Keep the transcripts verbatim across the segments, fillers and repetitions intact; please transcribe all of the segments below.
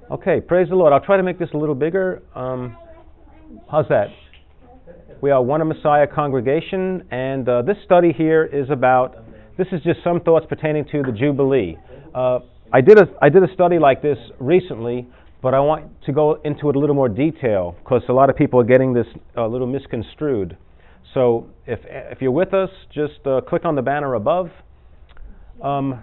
Okay, praise the Lord. I'll try to make this a little bigger. Um, how's that? We are One of Messiah congregation, and uh, this study here is about, this is just some thoughts pertaining to the Jubilee. Uh, I did a I did a study like this recently, but I want to go into it a little more detail because a lot of people are getting this a little misconstrued. So if if you're with us, just uh, click on the banner above. Um,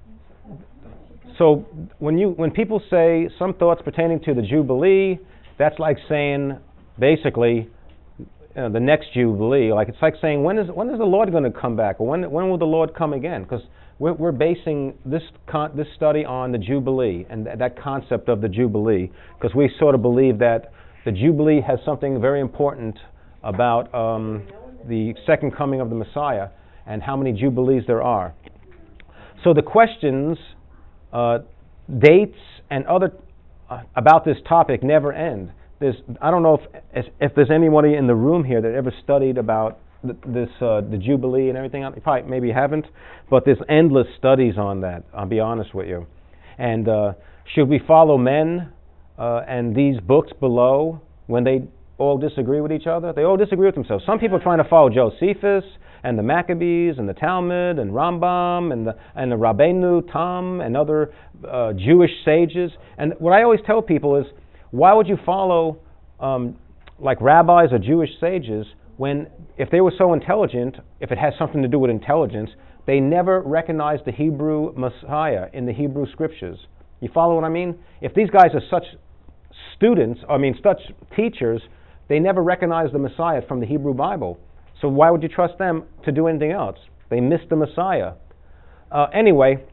So when you when people say some thoughts pertaining to the Jubilee, that's like saying basically uh, the next Jubilee. Like it's like saying when is when is the Lord going to come back, or when when will the Lord come again? Because we're we're basing this con- this study on the Jubilee and th- that concept of the Jubilee, because we sort of believe that the Jubilee has something very important about um, the second coming of the Messiah and how many Jubilees there are. So the questions. Uh, dates and other uh, about this topic never end. There's, I don't know if if there's anybody in the room here that ever studied about th- this uh, the Jubilee and everything. You probably maybe you haven't, but there's endless studies on that. I'll be honest with you. And uh, should we follow men uh, and these books below when they all disagree with each other? They all disagree with themselves. Some people are trying to follow Josephus and the Maccabees and the Talmud and Rambam and the and the Rabbeinu Tam and other uh, Jewish sages. And what I always tell people is, why would you follow um, like rabbis or Jewish sages when, if they were so intelligent, if it has something to do with intelligence, they never recognized the Hebrew Messiah in the Hebrew Scriptures? You follow what I mean? If these guys are such students, I mean such teachers, they never recognized the Messiah from the Hebrew Bible. So why would you trust them to do anything else? They missed the Messiah. Uh, anyway,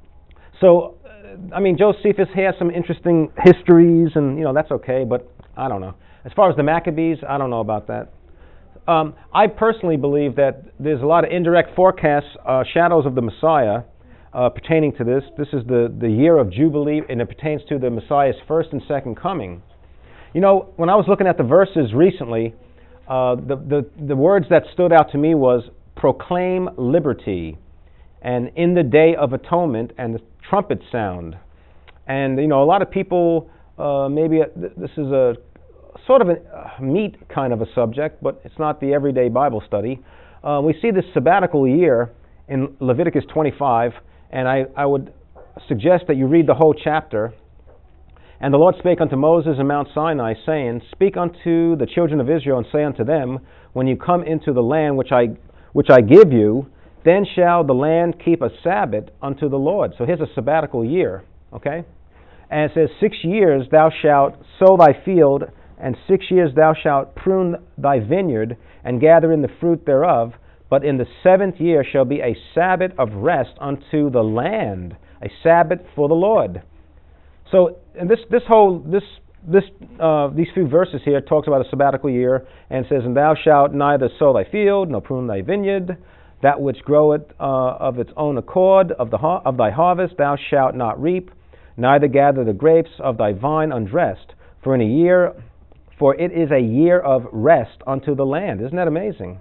so, uh, I mean, Josephus has some interesting histories, and, you know, that's okay, but I don't know. As far as the Maccabees, I don't know about that. Um, I personally believe that there's a lot of indirect forecasts, uh, shadows of the Messiah uh, pertaining to this. This is the, the year of Jubilee, and it pertains to the Messiah's first and second coming. You know, when I was looking at the verses recently, Uh, the, the, the words that stood out to me was proclaim liberty and in the day of atonement and the trumpet sound. And, you know, a lot of people, uh, maybe th- this is a sort of a uh, meat kind of a subject, but it's not the everyday Bible study. Uh, we see this sabbatical year in Leviticus twenty-five, and I, I would suggest that you read the whole chapter. And the Lord spake unto Moses in Mount Sinai, saying, Speak unto the children of Israel, and say unto them, When you come into the land which I which I give you, then shall the land keep a Sabbath unto the Lord. So here's a sabbatical year, okay? And it says, Six years thou shalt sow thy field, and six years thou shalt prune thy vineyard, and gather in the fruit thereof. But in the seventh year shall be a Sabbath of rest unto the land, a Sabbath for the Lord. So and this this whole this this uh, these few verses here talks about a sabbatical year, and says, "And thou shalt neither sow thy field nor prune thy vineyard, that which groweth uh, of its own accord of the ha- of thy harvest thou shalt not reap, neither gather the grapes of thy vine undressed. For in a year, for it is a year of rest unto the land." Isn't that amazing?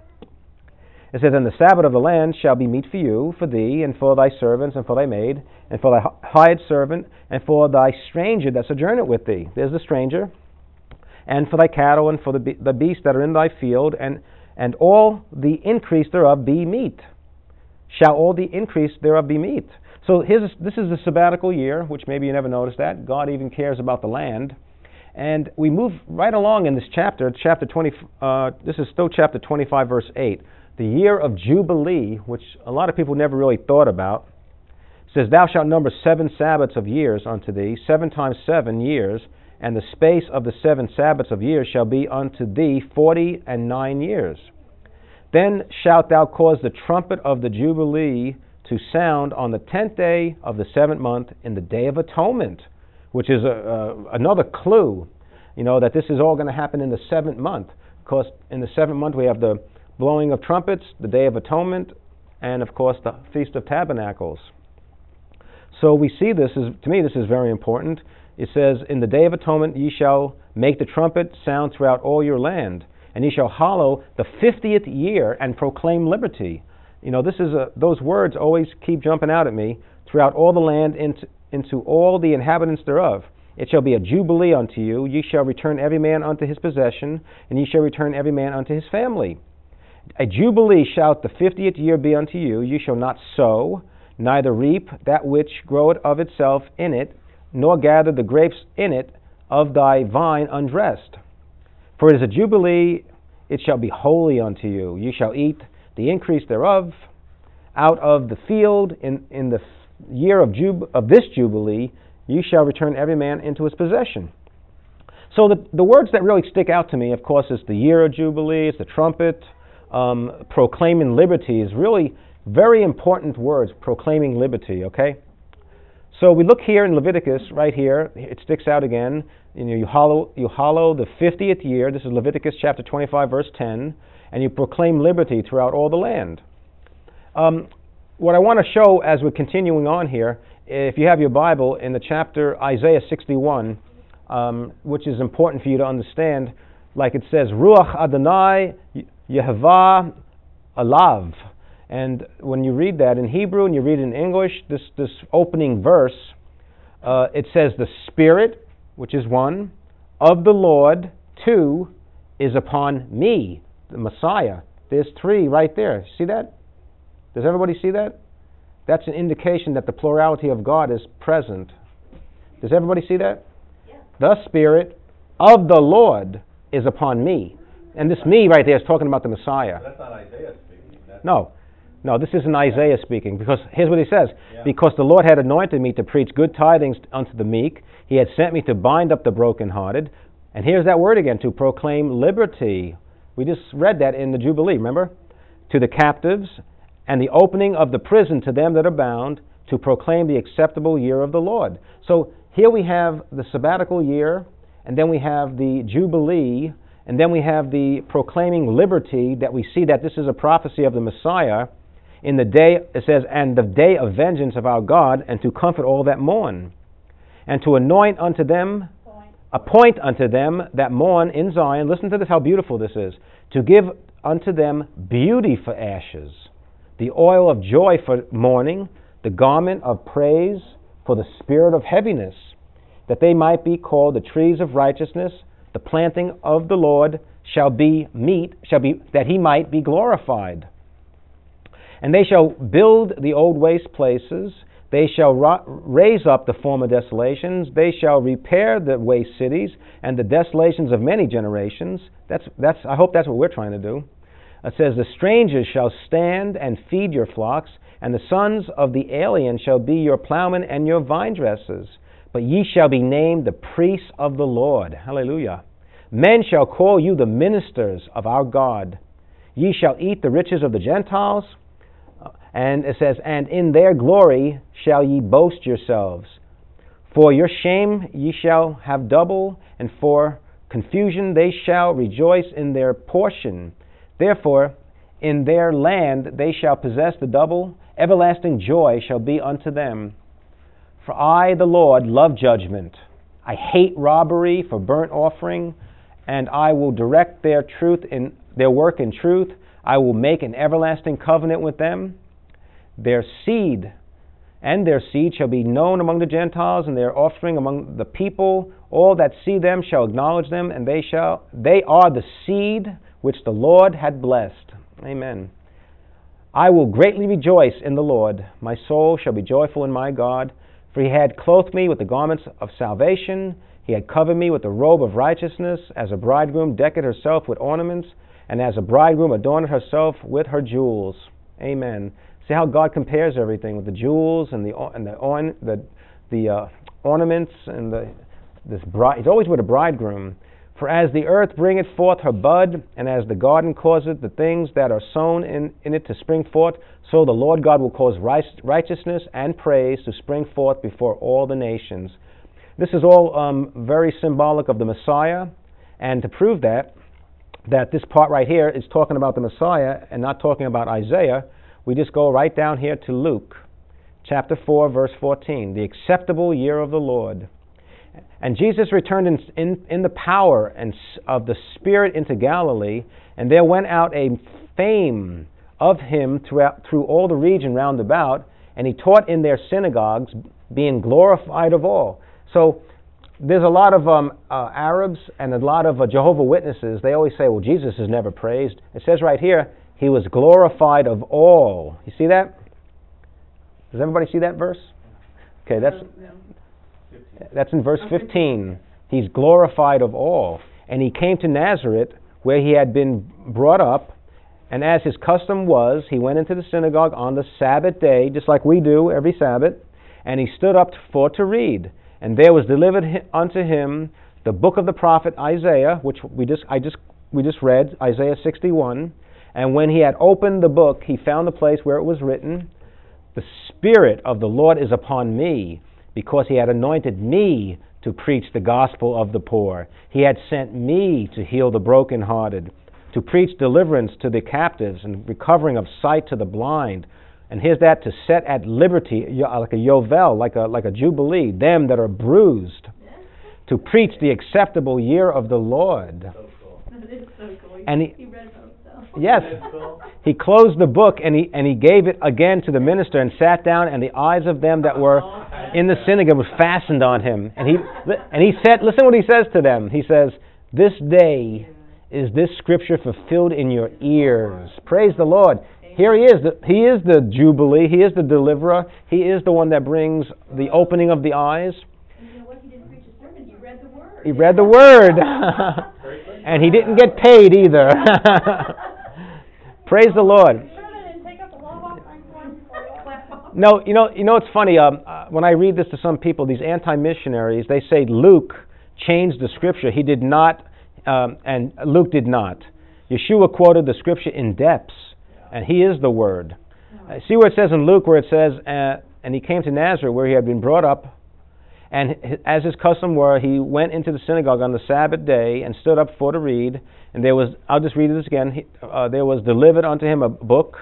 It says, "And the Sabbath of the land shall be meat for you, for thee, and for thy servants, and for thy maid, and for thy hired servant, and for thy stranger that sojourneth with thee." There's the stranger. "And for thy cattle, and for the, be- the beasts that are in thy field, and, and all the increase thereof be meat. Shall all the increase thereof be meat." So here's a, this is the sabbatical year, which maybe you never noticed that. God even cares about the land. And we move right along in this chapter, chapter twenty. Uh, this is still chapter twenty-five, verse eight. The year of Jubilee, which a lot of people never really thought about, says, "Thou shalt number seven Sabbaths of years unto thee, seven times seven years, and the space of the seven Sabbaths of years shall be unto thee forty and nine years. Then shalt thou cause the trumpet of the Jubilee to sound on the tenth day of the seventh month in the day of atonement," which is a, a, another clue, you know, that this is all going to happen in the seventh month. Because in the seventh month we have the blowing of trumpets, the Day of Atonement, and of course the Feast of Tabernacles. So we see this, is, to me this is very important. It says, "In the Day of Atonement ye shall make the trumpet sound throughout all your land, and ye shall hallow the fiftieth year and proclaim liberty." You know, this is a, those words always keep jumping out at me. "Throughout all the land, into, into all the inhabitants thereof." It shall be a jubilee unto you. Ye shall return every man unto his possession, and ye shall return every man unto his family. A jubilee shall the fiftieth year be unto you. Ye shall not sow, neither reap that which groweth of itself in it, nor gather the grapes in it of thy vine undressed. For it is a jubilee, it shall be holy unto you. Ye shall eat the increase thereof out of the field in, in the year of, jub- of this jubilee. Ye shall return every man into his possession. So the, the words that really stick out to me, of course, is the year of jubilee, it's the trumpet, um, proclaiming liberty is really very important words, proclaiming liberty, okay? So we look here in Leviticus, right here, it sticks out again. You know, you hallow, you hallow the fiftieth year. This is Leviticus chapter twenty-five, verse ten, and you proclaim liberty throughout all the land. Um, what I want to show as we're continuing on here, if you have your Bible, in the chapter Isaiah sixty-one, um, which is important for you to understand, like it says, Ruach Adonai Yehovah Alav. And when you read that in Hebrew and you read it in English, this, this opening verse, uh, it says the Spirit, which is one, of the Lord, two, is upon me, the Messiah. There's three right there. See that? Does everybody see that? That's an indication that the plurality of God is present. Does everybody see that? Yeah. The Spirit of the Lord is upon me. And this me right there is talking about the Messiah. That's not Isaiah speaking. That's no. No, this isn't Isaiah speaking, because here's what he says. Yeah. Because the Lord had anointed me to preach good tidings unto the meek. He had sent me to bind up the brokenhearted. And here's that word again, to proclaim liberty. We just read that in the Jubilee, remember? To the captives, and the opening of the prison to them that are bound, to proclaim the acceptable year of the Lord. So here we have the sabbatical year, and then we have the Jubilee, and then we have the proclaiming liberty, that we see that this is a prophecy of the Messiah. In the day, it says, and the day of vengeance of our God, and to comfort all that mourn, and to anoint unto them, Point. appoint unto them that mourn in Zion. Listen to this, how beautiful this is. To give unto them beauty for ashes, the oil of joy for mourning, the garment of praise for the spirit of heaviness, that they might be called the trees of righteousness, the planting of the Lord shall be meet, shall be that he might be glorified. And they shall build the old waste places. They shall ra- raise up the former desolations. They shall repair the waste cities and the desolations of many generations. That's, that's, I hope that's what we're trying to do. It says, the strangers shall stand and feed your flocks, and the sons of the alien shall be your plowmen and your vine dressers. But ye shall be named the priests of the Lord. Hallelujah. Men shall call you the ministers of our God. Ye shall eat the riches of the Gentiles. And it says, and in their glory shall ye boast yourselves. For your shame ye shall have double, and for confusion they shall rejoice in their portion. Therefore, in their land they shall possess the double. Everlasting joy shall be unto them. For I, the Lord, love judgment. I hate robbery for burnt offering, and I will direct their truth in their work in truth. I will make an everlasting covenant with them. Their seed and their seed shall be known among the Gentiles, and their offspring among the people. All that see them shall acknowledge them, and they shall they are the seed which the Lord had blessed. Amen. I will greatly rejoice in the Lord. My soul shall be joyful in my God. For he had clothed me with the garments of salvation. He had covered me with the robe of righteousness, as a bridegroom decketh herself with ornaments, and as a bridegroom adorneth herself with her jewels. Amen. See how God compares everything with the jewels and the and the on the the uh, ornaments and the this bride. He's always with a bridegroom. For as the earth bringeth forth her bud, and as the garden causeth the things that are sown in, in it to spring forth, so the Lord God will cause righteousness and praise to spring forth before all the nations. This is all um, very symbolic of the Messiah, and to prove that, that this part right here is talking about the Messiah and not talking about Isaiah, we just go right down here to Luke, chapter four, verse fourteen, the acceptable year of the Lord. And Jesus returned in, in, in the power and of the Spirit into Galilee, and there went out a fame of him throughout, through all the region round about, and he taught in their synagogues, being glorified of all. So there's a lot of um, uh, Arabs and a lot of uh, Jehovah's Witnesses. They always say, well, Jesus is never praised. It says right here, he was glorified of all. You see that? Does everybody see that verse? Okay, that's that's in verse fifteen. He's glorified of all. And he came to Nazareth, where he had been brought up, and as his custom was, he went into the synagogue on the Sabbath day, just like we do every Sabbath, and he stood up for to read. And there was delivered unto him the book of the prophet Isaiah, which we just I just we just read, Isaiah sixty-one. And when he had opened the book, he found the place where it was written, "The Spirit of the Lord is upon me, because he had anointed me to preach the gospel of the poor. He had sent me to heal the brokenhearted, to preach deliverance to the captives and recovering of sight to the blind." And here's that, to set at liberty, like a yovel, like a like a jubilee, them that are bruised, to preach the acceptable year of the Lord. So cool. That is so cool. And he, he read it himself. Yes, he closed the book and he and he gave it again to the minister and sat down, and the eyes of them that were in the synagogue was fastened on him. And he and he said, listen what he says to them. He says, "This day is this scripture fulfilled in your ears." Praise the Lord. Here he is. The, he is the Jubilee. He is the deliverer. He is the one that brings the opening of the eyes. And you know what? He didn't preach a sermon. He read the word. He read the word. And he didn't get paid either. Praise the Lord. No, you know, you know, it's funny. Um, uh, when I read this to some people, these anti-missionaries, they say Luke changed the scripture. He did not, um, and Luke did not. Yeshua quoted the scripture in depths, and he is the Word. Uh, see where it says in Luke, where it says, uh, "And he came to Nazareth, where he had been brought up, and as his custom were, he went into the synagogue on the Sabbath day and stood up for to read. And there was, I'll just read this again. He, uh, there was delivered unto him a book,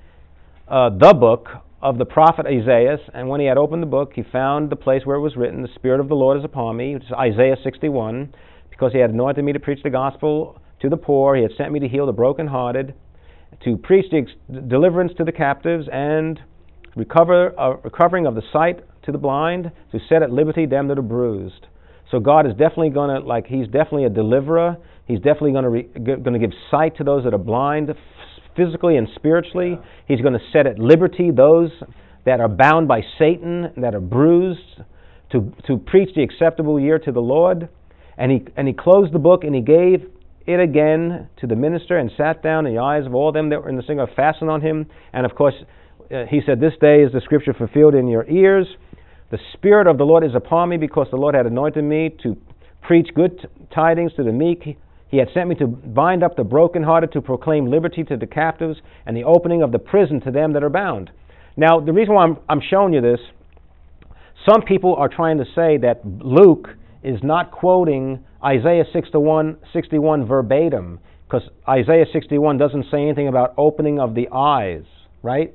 uh, the book of the prophet Isaiah. And when he had opened the book, he found the place where it was written, "The Spirit of the Lord is upon me," which is Isaiah sixty-one, "because he had anointed me to preach the gospel to the poor. He had sent me to heal the brokenhearted, to preach the ex- deliverance to the captives, and recover uh, recovering of the sight to the blind, to set at liberty them that are bruised." So God is definitely going to, like, He's definitely a deliverer. He's definitely going to re- going to give sight to those that are blind, f- physically and spiritually. Yeah. He's going to set at liberty those that are bound by Satan, that are bruised, to to preach the acceptable year to the Lord. And he and he closed the book and he gave it again to the minister and sat down. And the eyes of all them that were in the synagogue fastened on him. And of course, uh, he said, "This day is the scripture fulfilled in your ears. The Spirit of the Lord is upon me, because the Lord had anointed me to preach good t- tidings to the meek. He had sent me to bind up the brokenhearted, to proclaim liberty to the captives, and the opening of the prison to them that are bound." Now, the reason why I'm, I'm showing you this, some people are trying to say that Luke is not quoting Isaiah sixty-one, sixty-one verbatim, because Isaiah sixty-one doesn't say anything about opening of the eyes, right?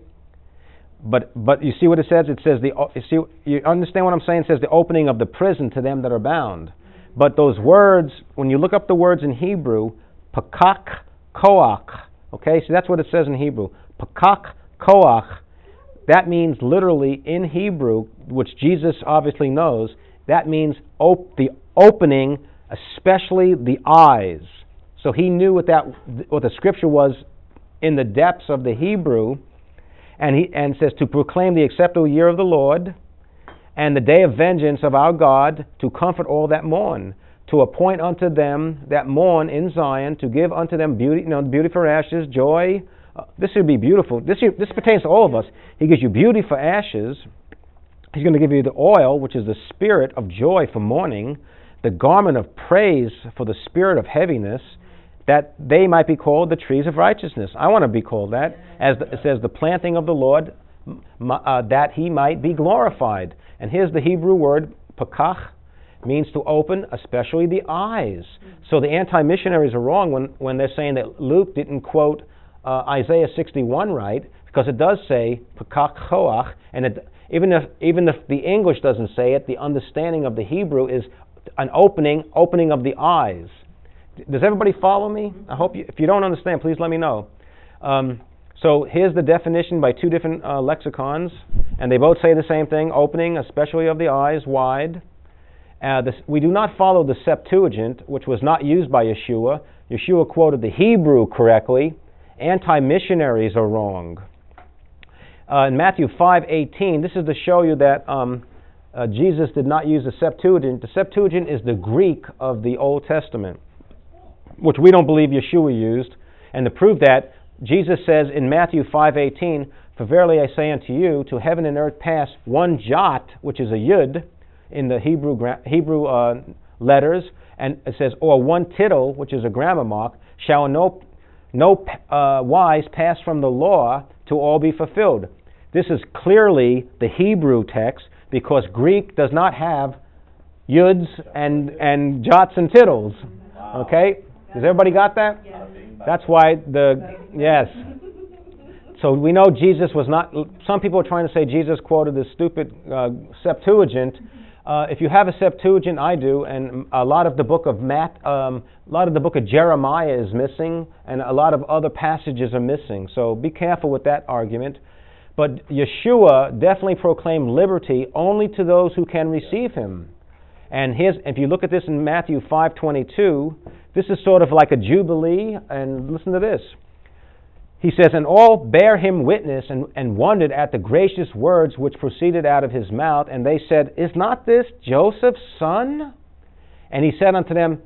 But but you see what it says? It says the you see you understand what I'm saying? It says the opening of the prison to them that are bound. But those words, when you look up the words in Hebrew, pakak koach, okay? So that's what it says in Hebrew. Pakak koach. That means literally in Hebrew, which Jesus obviously knows, that means op- the opening, especially the eyes. So he knew what that what the scripture was in the depths of the Hebrew. And he and says to proclaim the acceptable year of the Lord, and the day of vengeance of our God, to comfort all that mourn, to appoint unto them that mourn in Zion, to give unto them beauty, you know, beauty for ashes, joy. Uh, this should be beautiful. This this pertains to all of us. He gives you beauty for ashes. He's going to give you the oil, which is the spirit of joy for mourning, the garment of praise for the spirit of heaviness, that they might be called the trees of righteousness. I want to be called that, as the, it says, the planting of the Lord, uh, that He might be glorified. And here's the Hebrew word, pakach, means to open, especially the eyes. So the anti-missionaries are wrong when, when they're saying that Luke didn't quote uh, Isaiah sixty-one right, because it does say pakach choach, and it, even if even if the English doesn't say it, the understanding of the Hebrew is an opening, opening of the eyes. Does everybody follow me? I hope you, if you don't understand, please let me know. Um, so here's the definition by two different uh, lexicons, and they both say the same thing, opening, especially of the eyes, wide. Uh, this, we do not follow the Septuagint, which was not used by Yeshua. Yeshua quoted the Hebrew correctly. Anti-missionaries are wrong. Uh, in Matthew five eighteen, this is to show you that um, uh, Jesus did not use the Septuagint. The Septuagint is the Greek of the Old Testament, which we don't believe Yeshua used. And to prove that, Jesus says in Matthew five eighteen, "For verily I say unto you, to heaven and earth pass one jot," which is a yud, in the Hebrew Hebrew uh, letters, and it says, "or one tittle," which is a grammar mark, "shall no no uh, wise pass from the law to all be fulfilled." This is clearly the Hebrew text, because Greek does not have yuds and and jots and tittles. Okay, has everybody got that? That's why the yes. So we know Jesus was not. Some people are trying to say Jesus quoted this stupid uh, Septuagint. Uh, if you have a Septuagint, I do, and a lot of the book of Matt, um, a lot of the book of Jeremiah is missing, and a lot of other passages are missing. So be careful with that argument. But Yeshua definitely proclaimed liberty only to those who can receive him. And here's, if you look at this in Matthew five twenty-two, this is sort of like a jubilee. And listen to this. He says, "And all bare him witness, and, and wondered at the gracious words which proceeded out of his mouth. And they said, Is not this Joseph's son? And he said unto them,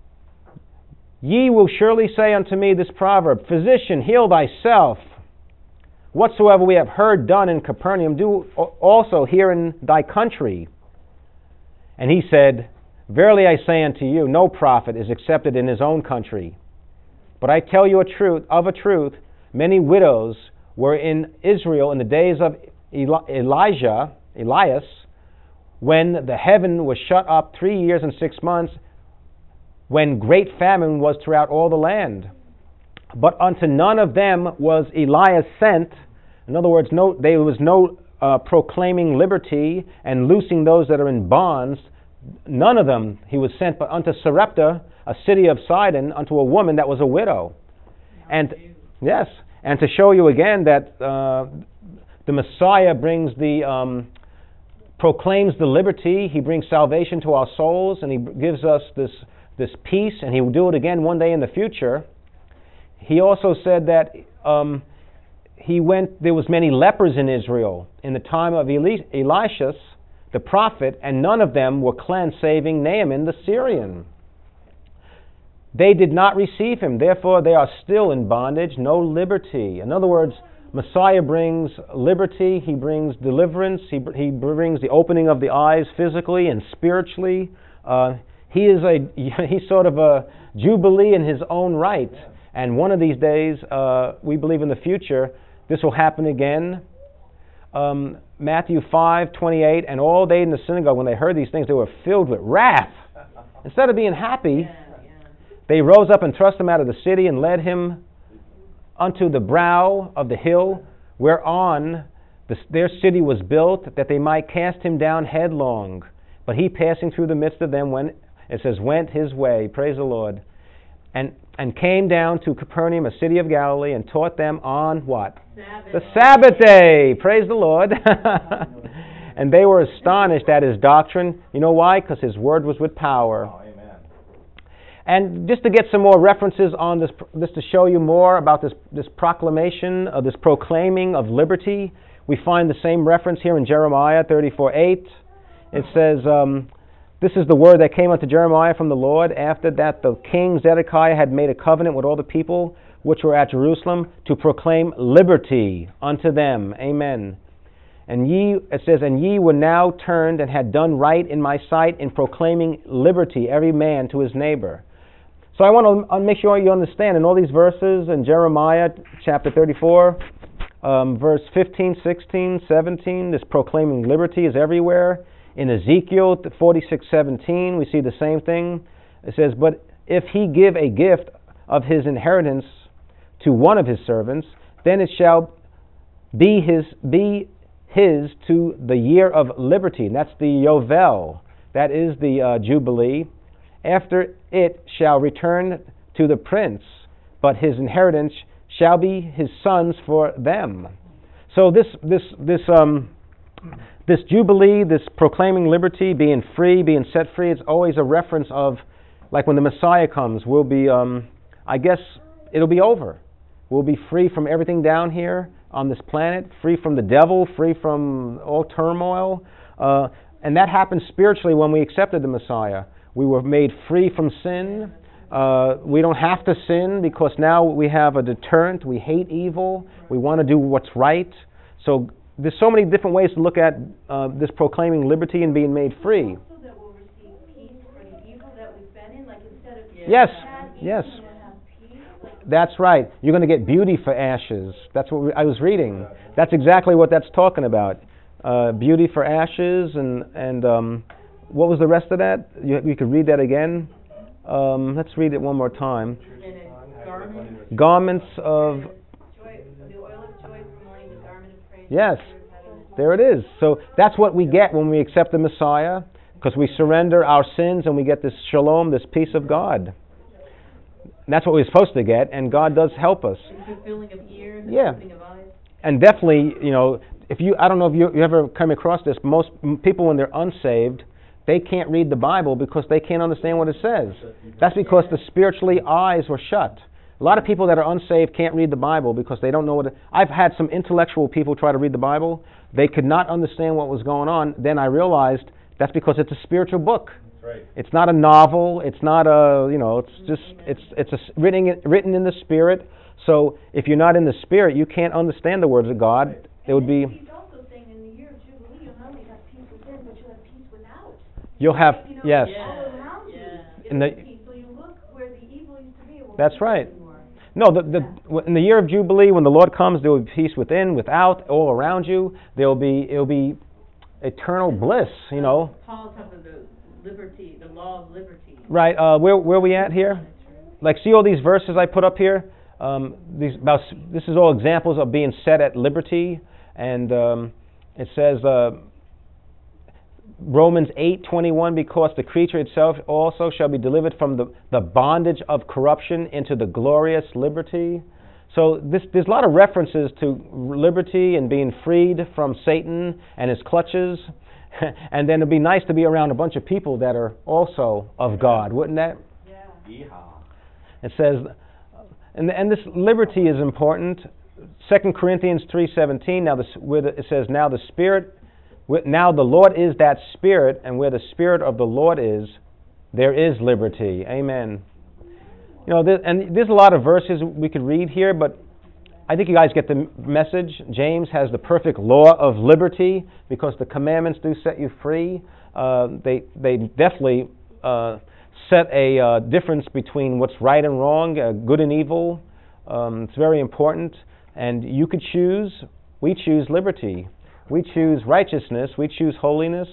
Ye will surely say unto me this proverb, Physician, heal thyself. Whatsoever we have heard done in Capernaum, do also here in thy country. And he said, Verily I say unto you, no prophet is accepted in his own country. But I tell you a truth, of a truth, many widows were in Israel in the days of Eli- Elijah, Elias, when the heaven was shut up three years and six months, when great famine was throughout all the land. But unto none of them was Elias sent." In other words, no, there was no uh, proclaiming liberty and loosing those that are in bonds. None of them he was sent, but unto Sarepta, a city of Sidon, unto a woman that was a widow. And yes, and to show you again that uh, the Messiah brings the um, proclaims the liberty. He brings salvation to our souls, and he gives us this this peace, and he will do it again one day in the future. He also said that um, he went. There was many lepers in Israel in the time of Eli- Elisha, the prophet, and none of them were cleansed, saving Naaman the Syrian. They did not receive him, therefore they are still in bondage, no liberty. In other words, Messiah brings liberty, he brings deliverance, he, he brings the opening of the eyes physically and spiritually. Uh, he is a he's sort of a jubilee in his own right. And one of these days, uh, we believe in the future, this will happen again. Um, Matthew five twenty-eight, and all they in the synagogue, when they heard these things, they were filled with wrath. Instead of being happy, they rose up and thrust him out of the city and led him unto the brow of the hill whereon the, their city was built, that they might cast him down headlong. But he, passing through the midst of them, went, it says, went his way, praise the Lord, and and came down to Capernaum, a city of Galilee, and taught them on what? Sabbath. The Sabbath day. Praise the Lord. And they were astonished at his doctrine. You know why? Because his word was with power. Oh, amen. And just to get some more references on this, just to show you more about this, this proclamation, of this proclaiming of liberty, we find the same reference here in Jeremiah thirty-four eight. It says, um, this is the word that came unto Jeremiah from the Lord, after that the king Zedekiah had made a covenant with all the people which were at Jerusalem, to proclaim liberty unto them. Amen. And ye, it says, and ye were now turned and had done right in my sight in proclaiming liberty, every man to his neighbor. So I want to make sure you understand, in all these verses, in Jeremiah chapter thirty-four, um, verse fifteen, sixteen, seventeen, this proclaiming liberty is everywhere. In Ezekiel forty-six seventeen, we see the same thing. It says, but if he give a gift of his inheritance to one of his servants, then it shall be his be his to the year of liberty. And that's the Yovel. That is the uh, Jubilee. After it shall return to the prince, but his inheritance shall be his sons for them. So this this this um this Jubilee, this proclaiming liberty, being free, being set free, it's always a reference of, like when the Messiah comes, we'll be, um, I guess, it'll be over. We'll be free from everything down here on this planet, free from the devil, free from all turmoil. Uh, and that happened spiritually when we accepted the Messiah. We were made free from sin. Uh, we don't have to sin because now we have a deterrent. We hate evil. We want to do what's right. So there's so many different ways to look at uh, this proclaiming liberty and being made free. Also that we'll receive peace for the evil that we've been in, like instead of Yes, bad evil, yes. we'll have peace. Like, That's right. You're going to get beauty for ashes. That's what we, I was reading. That's exactly what that's talking about. Uh, beauty for ashes, and and um, what was the rest of that? You, you could read that again. Um, let's read it one more time. and a garment, Garments of joy, the oil of joy for mourning, the garment of praise. yes. for heaviness. There it is. So that's what we get when we accept the Messiah, because we surrender our sins and we get this shalom, this peace of God. And that's what we're supposed to get, and God does help us. The fulfilling of ears, and Yeah. opening of eyes. And definitely, you know, if you, I don't know if you, you ever come across this, most m- people when they're unsaved, they can't read the Bible because they can't understand what it says. That's because the spiritually eyes were shut. A lot of people that are unsaved can't read the Bible because they don't know what it, I've had some intellectual people try to read the Bible. They could not understand what was going on. Then I realized that's because it's a spiritual book. Right. It's not a novel. It's not a, you know, it's just, it's it's a, s- written, written in the Spirit. So if you're not in the Spirit, you can't understand the words of God. It would be, He's also saying in the year of Jubilee, you'll not only have peace within, but you'll have peace without. you'll have, You know, yes. all around you. In In the- the peace. So you look where the evil used to be. It won't That's be there right. anymore. No, the, the, in the year of Jubilee, when the Lord comes, there will be peace within, without, all around you. There will be, it will be eternal bliss, you know. Paul talks about the liberty, the law of liberty. Right, uh, where, where are we at here? Like, see all these verses I put up here? Um, these about this is all examples of being set at liberty, and um, it says uh, Romans eight twenty-one, because the creature itself also shall be delivered from the, the bondage of corruption into the glorious liberty. So this, there's a lot of references to liberty and being freed from Satan and his clutches. And then it'd be nice to be around a bunch of people that are also of God, wouldn't that? Yeehaw. It says, and, and this liberty is important. Second Corinthians three seventeen. Now, this, where the, it says, "Now the Spirit, now the Lord is that Spirit, and where the Spirit of the Lord is, there is liberty." Amen. You know, there, and there's a lot of verses we could read here, but I think you guys get the message. James has the perfect law of liberty because the commandments do set you free. Uh, they they definitely uh, set a uh, difference between what's right and wrong, uh, good and evil. Um, it's very important, and you could choose. We choose liberty. We choose righteousness. We choose holiness.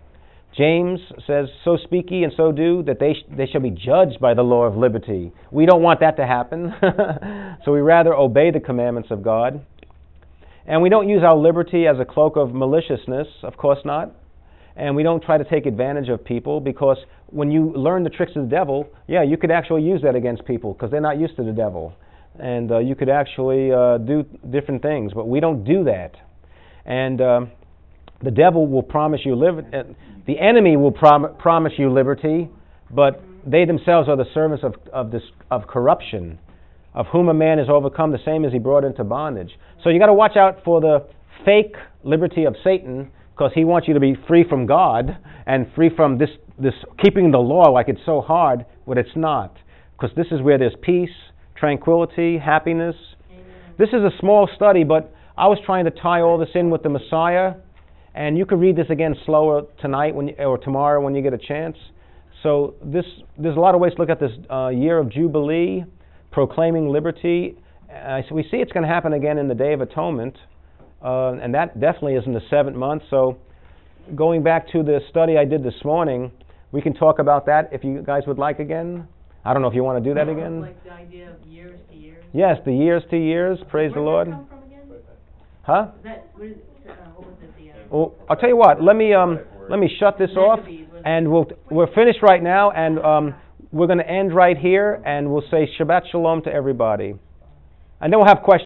James says, "So speak ye and so do, that they sh- they shall be judged by the law of liberty." We don't want that to happen, so we rather obey the commandments of God. And we don't use our liberty as a cloak of maliciousness, of course not. And we don't try to take advantage of people, because when you learn the tricks of the devil, yeah, you could actually use that against people because they're not used to the devil. And uh, you could actually uh, do different things, but we don't do that. And um, the devil will promise you liberty. Uh, the enemy will prom- promise you liberty, but they themselves are the servants of of, this, of corruption, of whom a man is overcome, the same as he brought into bondage. So you got to watch out for the fake liberty of Satan, because he wants you to be free from God and free from this this keeping the law like it's so hard, but it's not. Because this is where there's peace, tranquility, happiness. Amen. This is a small study, but I was trying to tie all this in with the Messiah. And you could read this again slower tonight when you, or tomorrow when you get a chance. So this there's a lot of ways to look at this uh, year of Jubilee, proclaiming liberty. Uh, so we see it's going to happen again in the Day of Atonement, uh, and that definitely is in the seventh month. So going back to the study I did this morning, we can talk about that if you guys would like again. I don't know if you want to do that again. Like the idea of years to years. Yes, the years to years. Praise the Where Lord. did that come from again? Huh? Is that, what, is, uh, what was it? The, uh, Well, I'll tell you what. Let me um, let me shut this off, and we'll we're finished right now, and um, we're going to end right here, and we'll say Shabbat Shalom to everybody, and then we'll have questions.